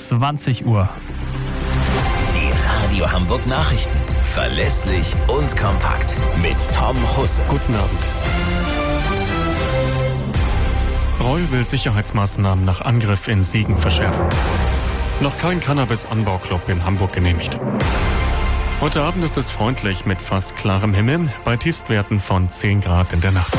20 Uhr. Die Radio Hamburg Nachrichten. Verlässlich und kompakt. Mit Tom Husse. Guten Abend. Reul will Sicherheitsmaßnahmen nach Angriff in Siegen verschärfen. Noch kein Cannabis-Anbauclub in Hamburg genehmigt. Heute Abend ist es freundlich mit fast klarem Himmel bei Tiefstwerten von 10 Grad in der Nacht.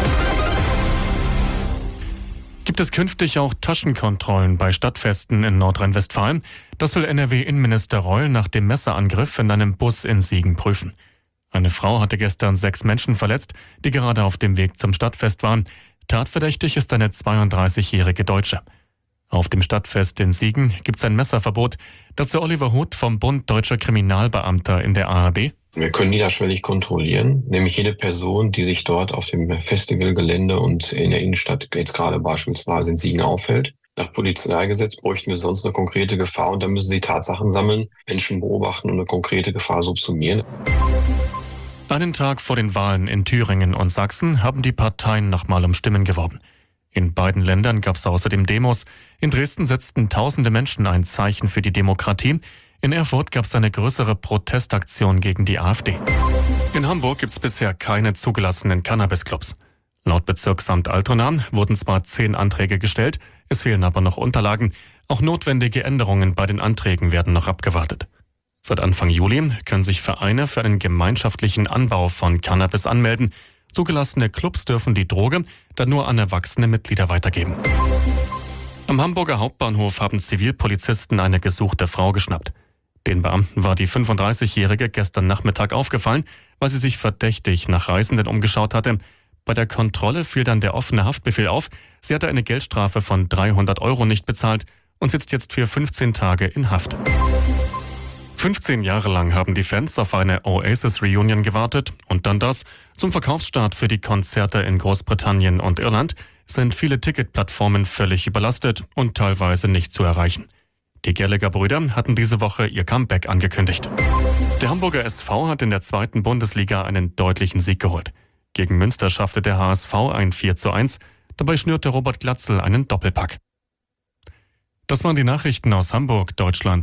Gibt es künftig auch Taschenkontrollen bei Stadtfesten in Nordrhein-Westfalen? Das will NRW-Innenminister Reul nach dem Messerangriff in einem Bus in Siegen prüfen. Eine Frau hatte gestern 6 Menschen verletzt, die gerade auf dem Weg zum Stadtfest waren. Tatverdächtig ist eine 32-jährige Deutsche. Auf dem Stadtfest in Siegen gibt es ein Messerverbot. Dazu Oliver Huth vom Bund Deutscher Kriminalbeamter in der ARD. Wir können niederschwellig kontrollieren, nämlich jede Person, die sich dort auf dem Festivalgelände und in der Innenstadt, jetzt gerade beispielsweise in Siegen, aufhält. Nach Polizeigesetz bräuchten wir sonst eine konkrete Gefahr und dann müssen sie Tatsachen sammeln, Menschen beobachten und eine konkrete Gefahr subsumieren. Einen Tag vor den Wahlen in Thüringen und Sachsen haben die Parteien nochmal um Stimmen geworben. In beiden Ländern gab es außerdem Demos. In Dresden setzten tausende Menschen ein Zeichen für die Demokratie. In Erfurt gab es eine größere Protestaktion gegen die AfD. In Hamburg gibt es bisher keine zugelassenen Cannabis-Clubs. Laut Bezirksamt Altona wurden zwar 10 Anträge gestellt, es fehlen aber noch Unterlagen. Auch notwendige Änderungen bei den Anträgen werden noch abgewartet. Seit Anfang Juli können sich Vereine für einen gemeinschaftlichen Anbau von Cannabis anmelden. Zugelassene Clubs dürfen die Droge dann nur an erwachsene Mitglieder weitergeben. Am Hamburger Hauptbahnhof haben Zivilpolizisten eine gesuchte Frau geschnappt. Den Beamten war die 35-Jährige gestern Nachmittag aufgefallen, weil sie sich verdächtig nach Reisenden umgeschaut hatte. Bei der Kontrolle fiel dann der offene Haftbefehl auf. Sie hatte eine Geldstrafe von 300 € nicht bezahlt und sitzt jetzt für 15 Tage in Haft. 15 Jahre lang haben die Fans auf eine Oasis-Reunion gewartet und dann das. Zum Verkaufsstart für die Konzerte in Großbritannien und Irland sind viele Ticketplattformen völlig überlastet und teilweise nicht zu erreichen. Die Gallagher-Brüder hatten diese Woche ihr Comeback angekündigt. Der Hamburger SV hat in der 2. Bundesliga einen deutlichen Sieg geholt. Gegen Münster schaffte der HSV ein 4:1, dabei schnürte Robert Glatzel einen Doppelpack. Das waren die Nachrichten aus Hamburg, Deutschland.